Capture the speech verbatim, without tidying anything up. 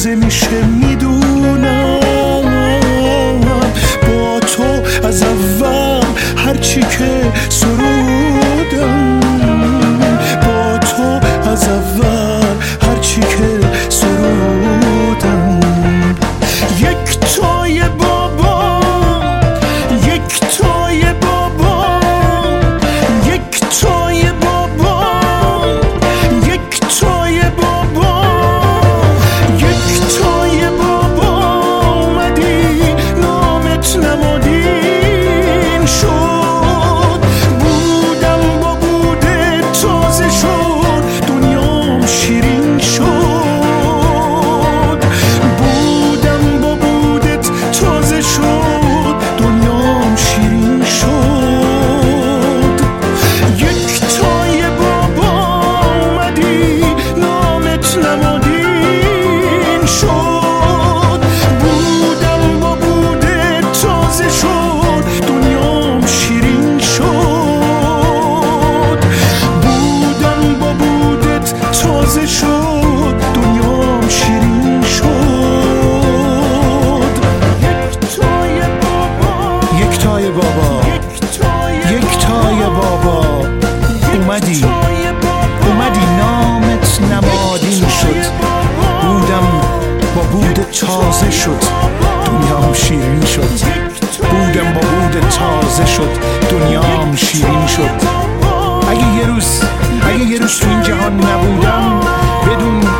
تازه میشه میدونم. با تو از اول هرچی که سرودم، با تو از اول هرچی که سرودم. یک تای بابا، یک تای بابا، یک تای بابا، یک تای بابا، یک تای بابا اومدی نامت نمادین شد. بودم با بوده تازه شد دنیام شیرین شد. بودم با بودت تازه شد دنیام شیرین شد. یک تای بابا اومدی نامت نمادین شد. بودم با بودت تازه شد دنیام شیرین شد. بودم با بودت تازه شد دنیام شیرین شد. یک تای بابا، یک تای بابا اومدی، اومدی نامت نمادین شد. بودم با بودت تازه شد دنیام شیرین شد. بودم با بودت تازه شد دنیام شیرین شد. اگه یه روز، اگه یه روز تو این جهان نبودم، بدون